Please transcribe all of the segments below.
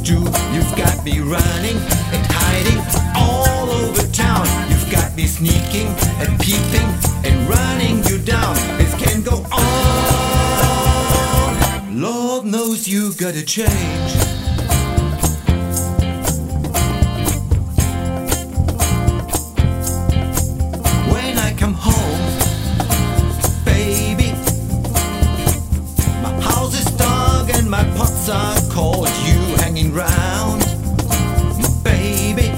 do. You've got me running and hiding all over town. You've got me sneaking and peeping and running you down. This can't go on. Lord knows you gotta change. When I come home, baby, my house is dark and my pots are cold. You hanging round, baby,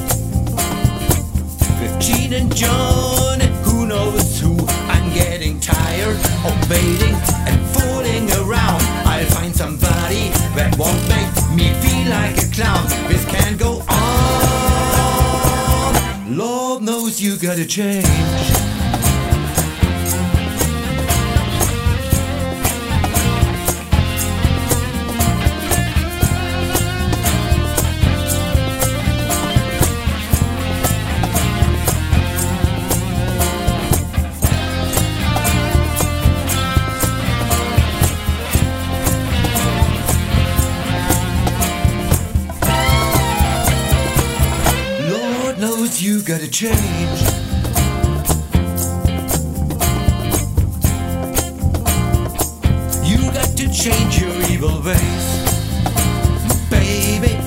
15 and John and who knows who. I'm getting tired of waiting and fooling around. I'll find somebody that won't make me feel like a clown. This can't go on. Lord knows you gotta change. Knows you gotta change. You got to change your evil ways, baby,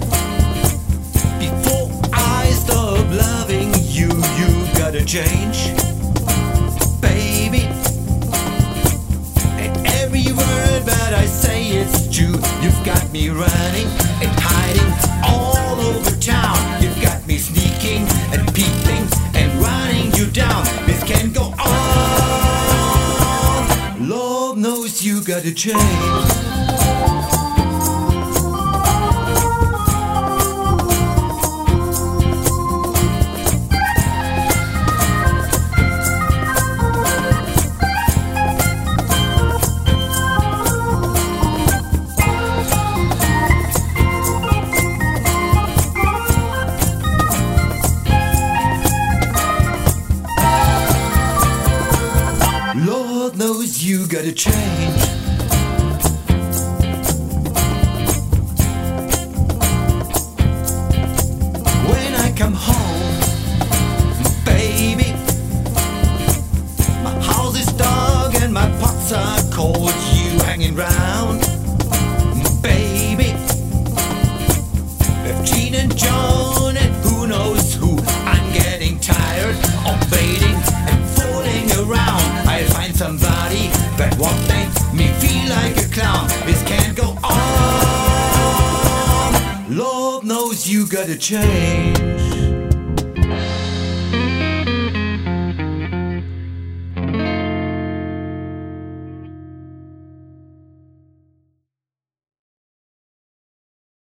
before I stop loving you. You gotta change, baby, and every word that I say is true. You've got me running and hiding all over town. You've got me sneaking and peeping and running you down. This can't go on. Lord knows you gotta change. Lord knows you gotta change. When I come home, baby, my house is dark and my pots are cold. You hanging round, baby, 15 and John and who knows who. I'm getting tired of waiting and fooling around. I'll find somebody that won't make me feel like a clown. This can't go on. Lord knows you gotta change.